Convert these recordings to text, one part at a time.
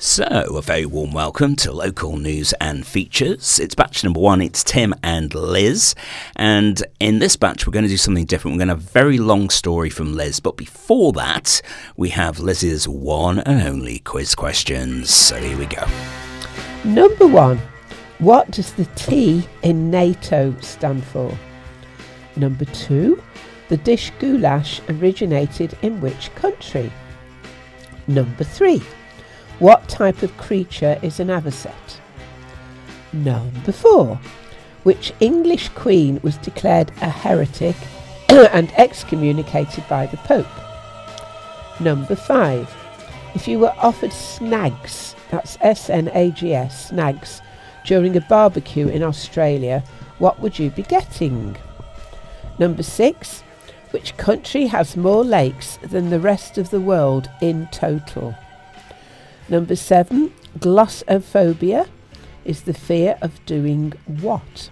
So, a very warm welcome to Local News and Features. It's batch number 1, it's Tim and Liz. And in this batch, we're going to do something different. We're going to have a very long story from Liz. But before that, we have Liz's one and only quiz questions. So here we go. Number 1. What does the T in NATO stand for? Number 2. The dish goulash originated in which country? Number 3. What type of creature is an avocet? Number 4. Which English queen was declared a heretic and excommunicated by the Pope? Number 5. If you were offered snags, that's S-N-A-G-S, snags, during a barbecue in Australia, what would you be getting? Number 6. Which country has more lakes than the rest of the world in total? Number 7, glossophobia is the fear of doing what?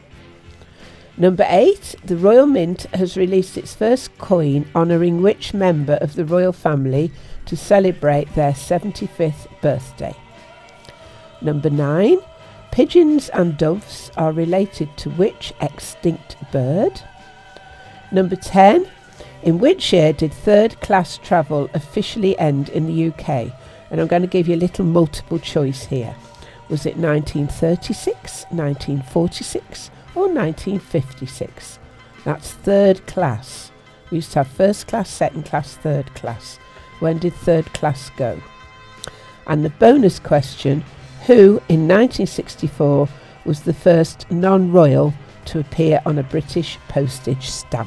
Number 8, the Royal Mint has released its first coin honouring which member of the royal family to celebrate their 75th birthday? Number 9, pigeons and doves are related to which extinct bird? Number 10, in which year did third class travel officially end in the UK? And I'm going to give you a little multiple choice here. Was it 1936, 1946 or 1956? That's third class. We used to have first class, second class, third class. When did third class go? And the bonus question, who in 1964 was the first non-royal to appear on a British postage stamp?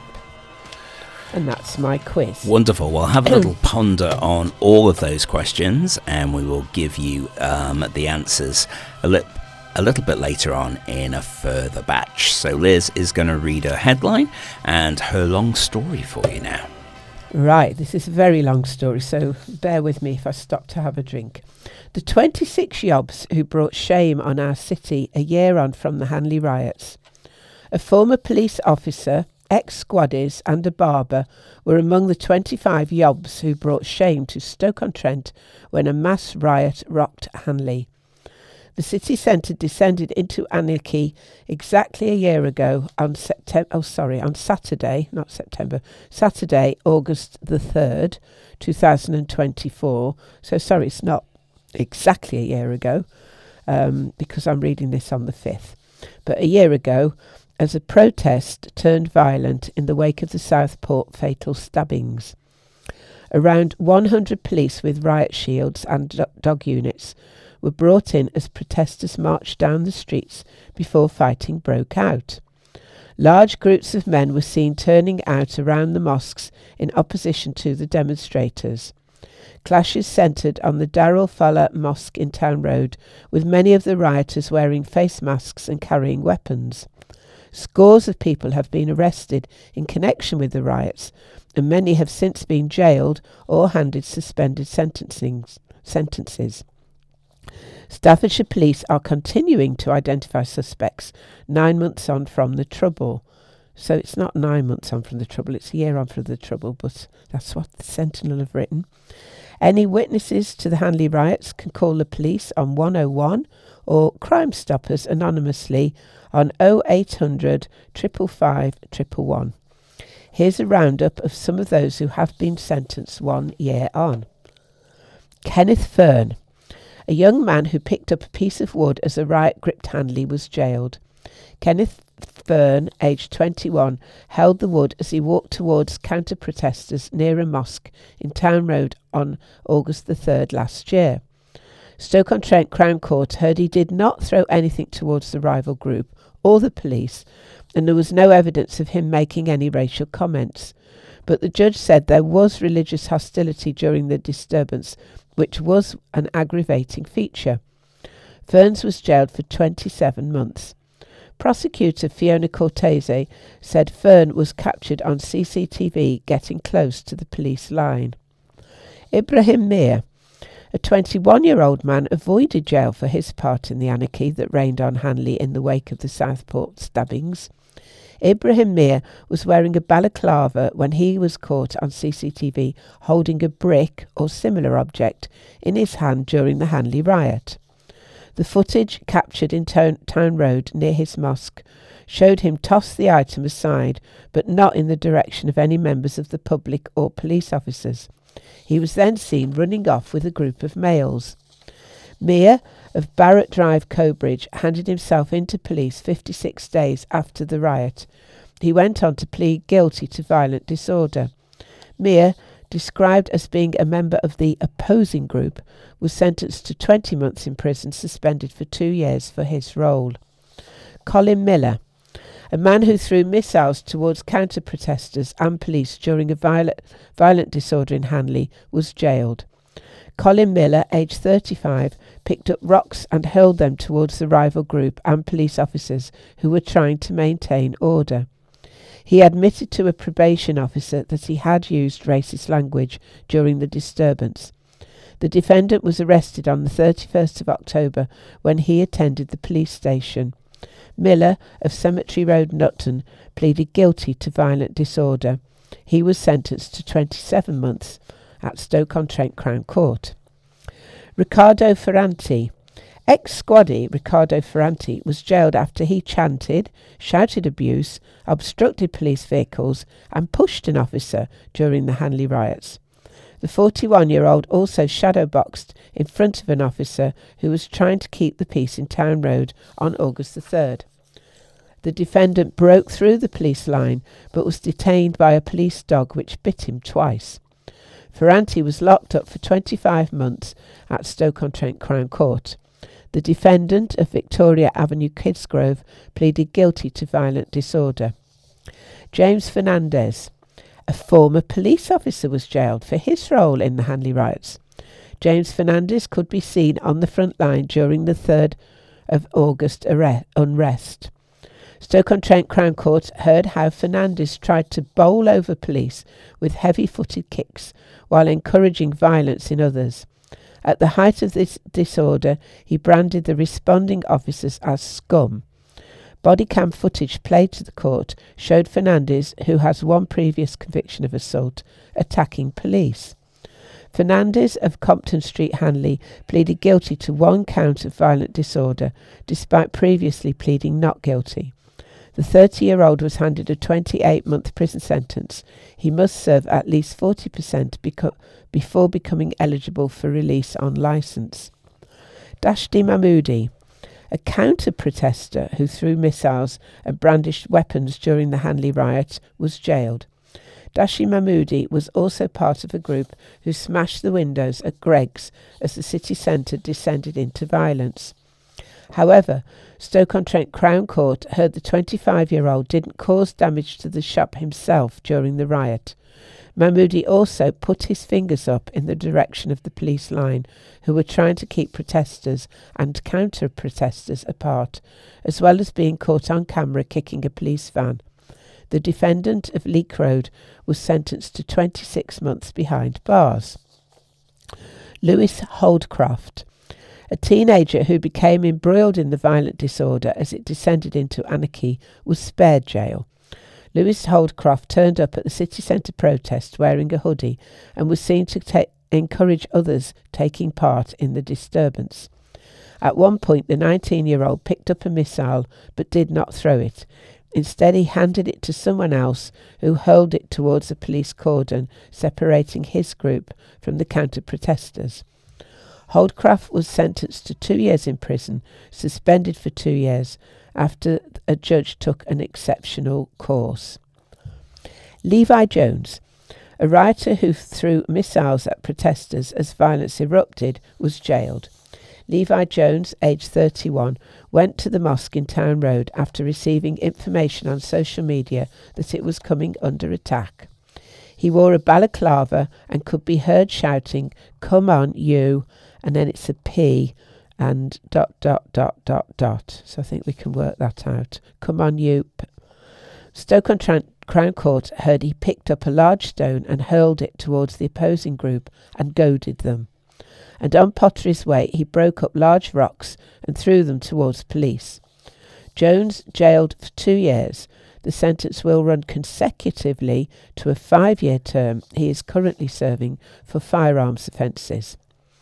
And that's my quiz. Wonderful. We'll have a little ponder on all of those questions, and we will give you the answers a little bit later on in a further batch. So Liz is going to read her headline and her long story for you now. Right, this is a very long story, so bear with me if I stop to have a drink. The 26 yobs who brought shame on our city a year on from the Hanley riots. A former police officer, ex-squaddies and a barber were among the 25 yobs who brought shame to Stoke-on-Trent when a mass riot rocked Hanley. The city centre descended into anarchy exactly a year ago on Saturday, August the 3rd, 2024. So sorry, it's not exactly a year ago, because I'm reading this on the 5th. But a year ago, as a protest turned violent in the wake of the Southport fatal stabbings. Around 100 police with riot shields and dog units were brought in as protesters marched down the streets before fighting broke out. Large groups of men were seen turning out around the mosques in opposition to the demonstrators. Clashes centred on the Darul Fala Mosque in Town Road, with many of the rioters wearing face masks and carrying weapons. Scores of people have been arrested in connection with the riots, and many have since been jailed or handed suspended sentences. Staffordshire Police are continuing to identify suspects 9 months on from the trouble. So it's not 9 months on from the trouble, it's a year on from the trouble, but that's what the Sentinel have written. Any witnesses to the Hanley riots can call the police on 101 or Crime Stoppers anonymously on 0800 555 111. Here's a roundup of some of those who have been sentenced 1 year on. Kenneth Fern, a young man who picked up a piece of wood as a riot gripped Hanley, was jailed. Kenneth Fern, aged 21, held the wood as he walked towards counter-protesters near a mosque in Town Road on August the 3rd last year. Stoke-on-Trent Crown Court heard he did not throw anything towards the rival group or the police, and there was no evidence of him making any racial comments. But the judge said there was religious hostility during the disturbance, which was an aggravating feature. Ferns was jailed for 27 months. Prosecutor Fiona Cortese said Fern was captured on CCTV getting close to the police line. Ibrahim Mir, a 21-year-old man, avoided jail for his part in the anarchy that reigned on Hanley in the wake of the Southport stabbings. Ibrahim Mir was wearing a balaclava when he was caught on CCTV holding a brick or similar object in his hand during the Hanley riot. The footage captured in Town Road near his mosque showed him toss the item aside, but not in the direction of any members of the public or police officers. He was then seen running off with a group of males. Mir of Barrett Drive, Cobridge, handed himself into police 56 days after the riot. He went on to plead guilty to violent disorder. Mir, described as being a member of the opposing group, was sentenced to 20 months in prison, suspended for 2 years for his role. Colin Miller, a man who threw missiles towards counter-protesters and police during a violent disorder in Hanley, was jailed. Colin Miller, aged 35, picked up rocks and hurled them towards the rival group and police officers who were trying to maintain order. He admitted to a probation officer that he had used racist language during the disturbance. The defendant was arrested on the 31st of October when he attended the police station. Miller of Cemetery Road, Nutton, pleaded guilty to violent disorder. He was sentenced to 27 months at Stoke-on-Trent Crown Court. Riccardo Ferranti. Ex-squaddie Riccardo Ferranti was jailed after he chanted, shouted abuse, obstructed police vehicles and pushed an officer during the Hanley riots. The 41-year-old also shadowboxed in front of an officer who was trying to keep the peace in Town Road on August the 3rd. The defendant broke through the police line but was detained by a police dog which bit him twice. Ferranti was locked up for 25 months at Stoke-on-Trent Crown Court. The defendant of Victoria Avenue, Kidsgrove, pleaded guilty to violent disorder. James Fernandez, a former police officer, was jailed for his role in the Hanley riots. James Fernandez could be seen on the front line during the 3rd of August unrest. Stoke-on-Trent Crown Court heard how Fernandez tried to bowl over police with heavy-footed kicks while encouraging violence in others. At the height of this disorder, he branded the responding officers as scum. Bodycam footage played to the court showed Fernandez, who has one previous conviction of assault, attacking police. Fernandez of Compton Street, Hanley, pleaded guilty to 1 count of violent disorder, despite previously pleading not guilty. The 30-year-old was handed a 28-month prison sentence. He must serve at least 40% before becoming eligible for release on licence. Dashti Mahmoodi, a counter-protester who threw missiles and brandished weapons during the Hanley riot, was jailed. Dashti Mahmoodi was also part of a group who smashed the windows at Greggs as the city centre descended into violence. However, Stoke-on-Trent Crown Court heard the 25-year-old didn't cause damage to the shop himself during the riot. Mahmoodi also put his fingers up in the direction of the police line, who were trying to keep protesters and counter-protesters apart, as well as being caught on camera kicking a police van. The defendant of Leek Road was sentenced to 26 months behind bars. Lewis Holdcroft, a teenager who became embroiled in the violent disorder as it descended into anarchy, was spared jail. Lewis Holdcroft turned up at the city centre protest wearing a hoodie and was seen to encourage others taking part in the disturbance. At one point, the 19-year-old picked up a missile but did not throw it. Instead, he handed it to someone else who hurled it towards a police cordon separating his group from the counter-protesters. Holdcroft was sentenced to 2 years in prison, suspended for 2 years, after a judge took an exceptional course. Levi Jones, a rioter who threw missiles at protesters as violence erupted, was jailed. Levi Jones, aged 31, went to the mosque in Town Road after receiving information on social media that it was coming under attack. He wore a balaclava and could be heard shouting, "Come on, you," and then it's a P and ... So I think we can work that out. Come on, you. Stoke-on-Trent Crown Court heard he picked up a large stone and hurled it towards the opposing group and goaded them. And on Pottery's Way, he broke up large rocks and threw them towards police. Jones jailed for 2 years. The sentence will run consecutively to a 5-year term he is currently serving for firearms offences.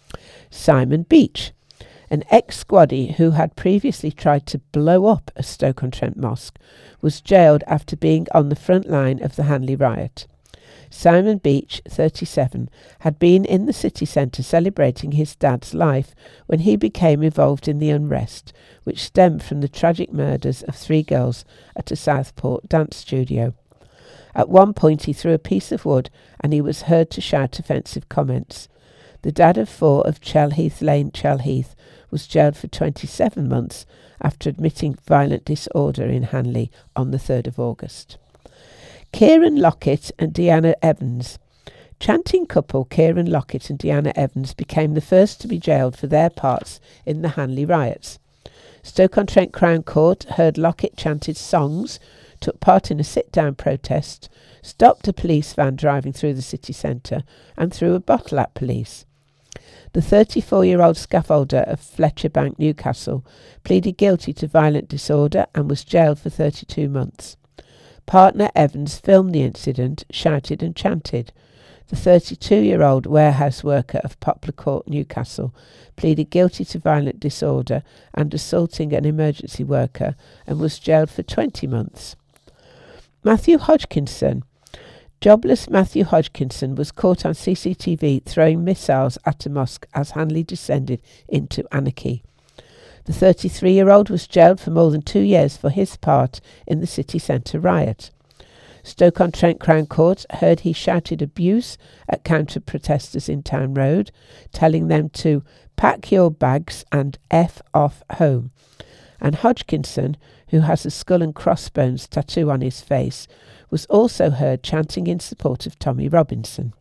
Simon Beach, an ex-squaddie who had previously tried to blow up a Stoke-on-Trent mosque, was jailed after being on the front line of the Hanley riot. Simon Beach, 37, had been in the city centre celebrating his dad's life when he became involved in the unrest, which stemmed from the tragic murders of 3 girls at a Southport dance studio. At one point he threw a piece of wood and he was heard to shout offensive comments. The dad of 4 of Chelheath Lane, Chelheath, was jailed for 27 months after admitting violent disorder in Hanley on the 3rd of August. Kieran Lockett and Deanna Evans. Chanting couple Kieran Lockett and Deanna Evans became the first to be jailed for their parts in the Hanley riots. Stoke-on-Trent Crown Court heard Lockett chanted songs, took part in a sit-down protest, stopped a police van driving through the city centre and threw a bottle at police. The 34-year-old scaffolder of Fletcher Bank, Newcastle, pleaded guilty to violent disorder and was jailed for 32 months. Partner Evans filmed the incident, shouted and chanted. The 32-year-old warehouse worker of Poplar Court, Newcastle, pleaded guilty to violent disorder and assaulting an emergency worker and was jailed for 20 months. Matthew Hodgkinson. Jobless Matthew Hodgkinson was caught on CCTV throwing missiles at a mosque as Hanley descended into anarchy. The 33-year-old was jailed for more than 2 years for his part in the city centre riot. Stoke-on-Trent Crown Court heard he shouted abuse at counter-protesters in Town Road, telling them to pack your bags and F off home. And Hodgkinson, who has a skull and crossbones tattoo on his face, was also heard chanting in support of Tommy Robinson.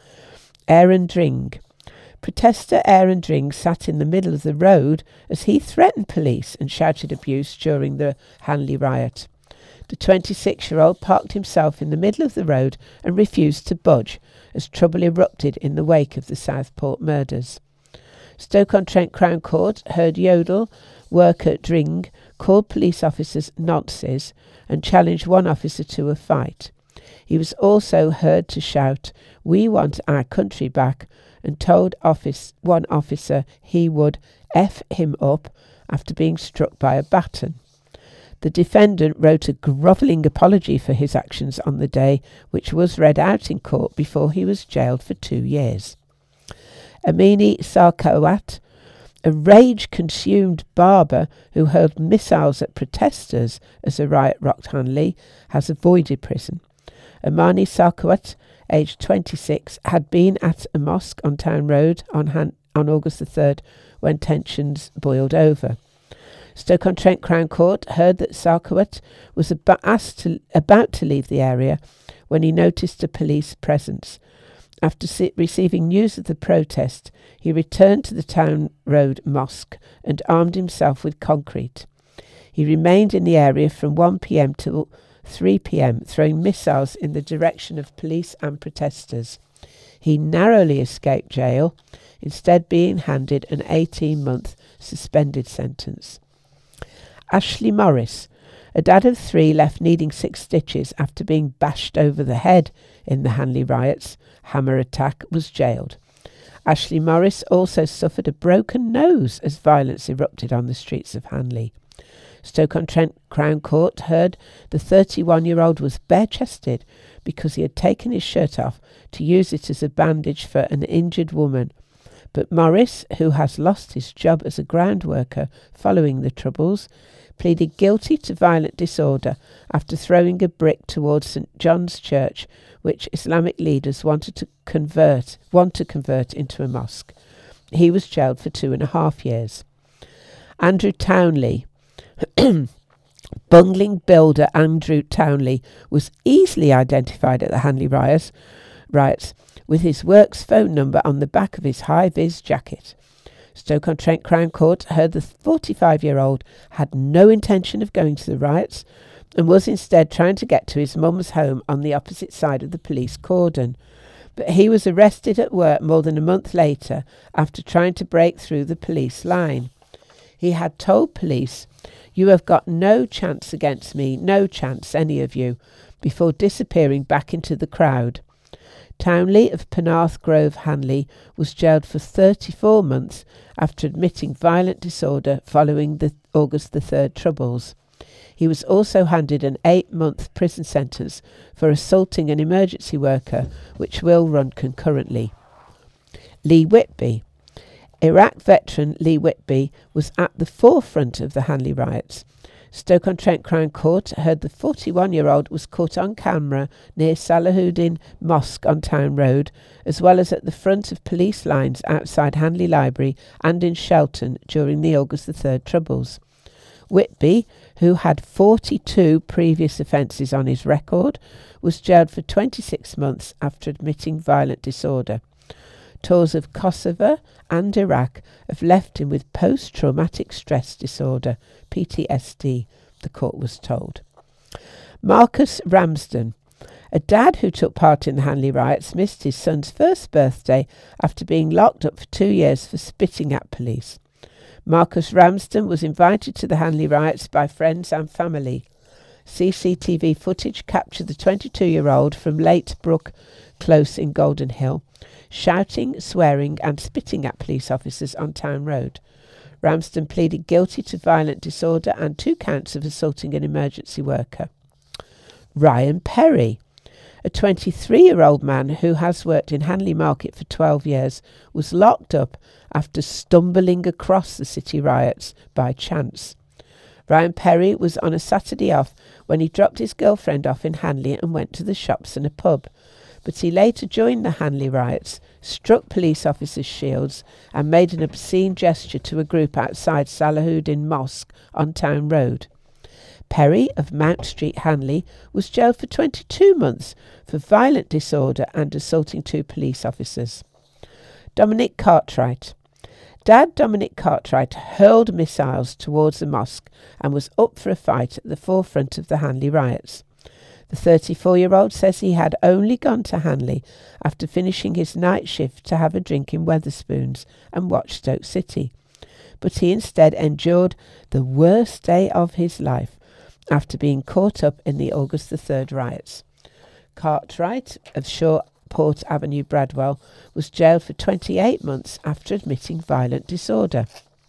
Aaron Dring. Protester Aaron Dring sat in the middle of the road as he threatened police and shouted abuse during the Hanley riot. The 26-year-old parked himself in the middle of the road and refused to budge as trouble erupted in the wake of the Southport murders. Stoke-on-Trent Crown Court heard Yodel worker Dring called police officers nonces and challenged one officer to a fight. He was also heard to shout, "We want our country back," and told one officer he would F him up after being struck by a baton. The defendant wrote a grovelling apology for his actions on the day, which was read out in court before he was jailed for 2 years. Amini Sarkawat, a rage-consumed barber who hurled missiles at protesters as a riot rocked Hanley, has avoided prison. Amani Sarkawat, aged 26, had been at a mosque on Town Road on August the 3rd when tensions boiled over. Stoke-on-Trent Crown Court heard that Sarkawat was about to leave the area when he noticed a police presence. After receiving news of the protest, he returned to the Town Road Mosque and armed himself with concrete. He remained in the area from 1 p.m. till 3 p.m, throwing missiles in the direction of police and protesters. He narrowly escaped jail, instead being handed an 18-month suspended sentence. Ashley Morris, a dad of 3 left needing 6 stitches after being bashed over the head in the Hanley riots hammer attack, was jailed. Ashley Morris also suffered a broken nose as violence erupted on the streets of Hanley. Stoke-on-Trent Crown Court heard the 31-year-old was bare-chested because he had taken his shirt off to use it as a bandage for an injured woman. But Morris, who has lost his job as a ground worker following the Troubles, pleaded guilty to violent disorder after throwing a brick towards St John's Church, which Islamic leaders want to convert into a mosque. He was jailed for 2.5 years. Andrew Townley. Bungling builder Andrew Townley was easily identified at the Hanley riots with his works phone number on the back of his high-vis jacket. Stoke-on-Trent Crown Court heard the 45-year-old had no intention of going to the riots and was instead trying to get to his mum's home on the opposite side of the police cordon. But he was arrested at work more than a month later after trying to break through the police line. He had told police, "You have got no chance against me, no chance, any of you," before disappearing back into the crowd. Townley of Penarth Grove, Hanley, was jailed for 34 months after admitting violent disorder following the August the 3rd Troubles. He was also handed an 8-month prison sentence for assaulting an emergency worker, which will run concurrently. Lee Whitby. Iraq veteran Lee Whitby was at the forefront of the Hanley riots. Stoke-on-Trent Crown Court heard the 41-year-old was caught on camera near Salahuddin Mosque on Town Road, as well as at the front of police lines outside Hanley Library and in Shelton during the August the 3rd Troubles. Whitby, who had 42 previous offences on his record, was jailed for 26 months after admitting violent disorder. Tours of Kosovo and Iraq have left him with post-traumatic stress disorder, PTSD, the court was told. Marcus Ramsden. A dad who took part in the Hanley riots missed his son's first birthday after being locked up for 2 years for spitting at police. Marcus Ramsden was invited to the Hanley riots by friends and family. CCTV footage captured the 22-year-old from Late Brook Close in Golden Hill, shouting, swearing and spitting at police officers on Town Road. Ramsden pleaded guilty to violent disorder and 2 counts of assaulting an emergency worker. Ryan Perry. A 23-year-old man who has worked in Hanley Market for 12 years was locked up after stumbling across the city riots by chance. Ryan Perry was on a Saturday off when he dropped his girlfriend off in Hanley and went to the shops and a pub. But he later joined the Hanley riots, struck police officers' shields and made an obscene gesture to a group outside Salahuddin Mosque on Town Road. Perry of Mount Street, Hanley, was jailed for 22 months for violent disorder and assaulting 2 police officers. Dominic Cartwright. Dad Dominic Cartwright hurled missiles towards the mosque and was up for a fight at the forefront of the Hanley riots. The 34-year-old says he had only gone to Hanley after finishing his night shift to have a drink in Wetherspoons and watch Stoke City. But he instead endured the worst day of his life after being caught up in the August the 3rd riots. Cartwright of Shawport Avenue, Bradwell, was jailed for 28 months after admitting violent disorder.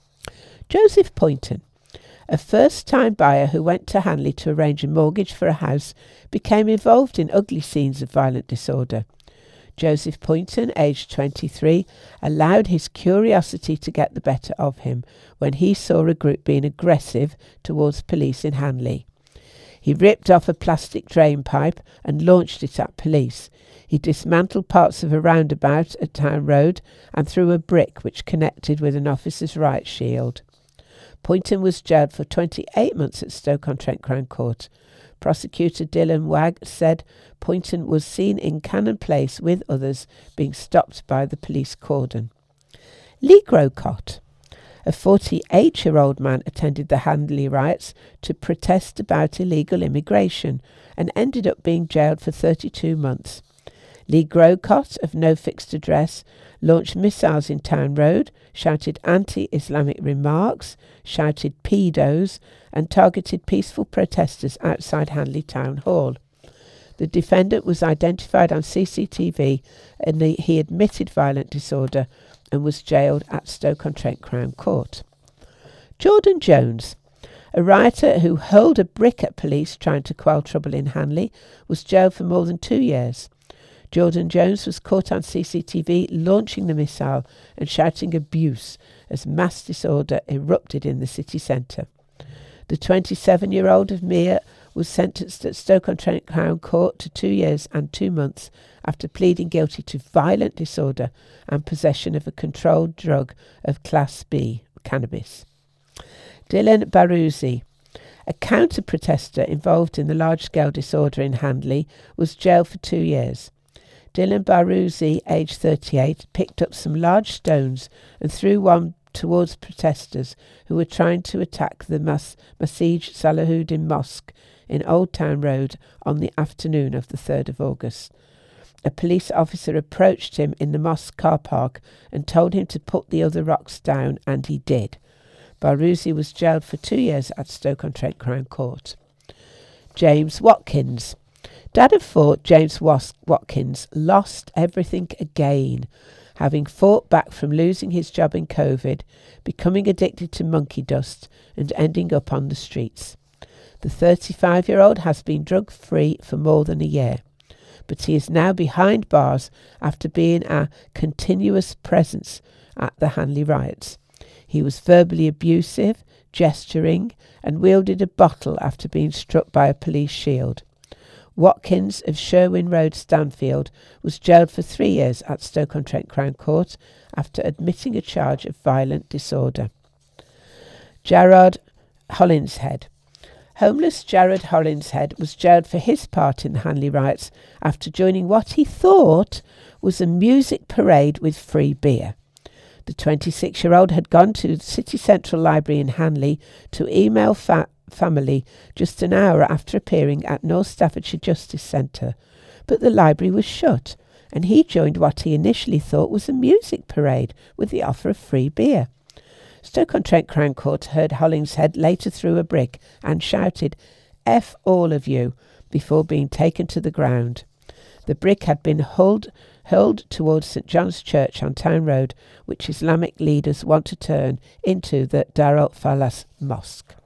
Joseph Poynton. A first-time buyer who went to Hanley to arrange a mortgage for a house became involved in ugly scenes of violent disorder. Joseph Poynton, aged 23, allowed his curiosity to get the better of him when he saw a group being aggressive towards police in Hanley. He ripped off a plastic drain pipe and launched it at police. He dismantled parts of a roundabout at Town Road and threw a brick which connected with an officer's right shield. Poynton was jailed for 28 months at Stoke-on-Trent Crown Court. Prosecutor Dylan Wagg said Poynton was seen in Cannon Place with others being stopped by the police cordon. Lee Grocott. A 48-year-old man attended the Hanley riots to protest about illegal immigration and ended up being jailed for 32 months. Lee Grocott, of no fixed address, launched missiles in Town Road, shouted anti-Islamic remarks, shouted pedos, and targeted peaceful protesters outside Hanley Town Hall. The defendant was identified on CCTV and he admitted violent disorder and was jailed at Stoke-on-Trent Crown Court. Jordan Jones. A rioter who hurled a brick at police trying to quell trouble in Hanley was jailed for more than 2 years. Jordan Jones was caught on CCTV launching the missile and shouting abuse as mass disorder erupted in the city centre. The 27-year-old of Mere was sentenced at Stoke-on-Trent Crown Court to 2 years and 2 months after pleading guilty to violent disorder and possession of a controlled drug of Class B, cannabis. Dylan Baruzzi. A counter-protester involved in the large-scale disorder in Hanley was jailed for 2 years. Dylan Baruzzi, aged 38, picked up some large stones and threw one towards protesters who were trying to attack the Masjid Salahuddin Mosque in Old Town Road on the afternoon of the 3rd of August. A police officer approached him in the mosque car park and told him to put the other rocks down, and he did. Baruzzi was jailed for 2 years at Stoke-on-Trent Crown Court. James Watkins. Dad of 4, James Watkins, lost everything again, having fought back from losing his job in COVID, becoming addicted to monkey dust and ending up on the streets. The 35-year-old has been drug-free for more than a year, but he is now behind bars after being a continuous presence at the Hanley riots. He was verbally abusive, gesturing, and wielded a bottle after being struck by a police shield. Watkins of Sherwin Road, Stanfield, was jailed for 3 years at Stoke-on-Trent Crown Court after admitting a charge of violent disorder. Jarrod Hollinshead. Homeless Jarrod Hollinshead was jailed for his part in the Hanley riots after joining what he thought was a music parade with free beer. The 26-year-old had gone to the City Central Library in Hanley to email family just an hour after appearing at North Staffordshire Justice Centre, but the library was shut, and he joined what he initially thought was a music parade with the offer of free beer. Stoke-on-Trent Crown Court heard Hollinshead later threw a brick and shouted, "F all of you," before being taken to the ground. The brick had been hurled towards St John's Church on Town Road, which Islamic leaders want to turn into the Darul Falas Mosque.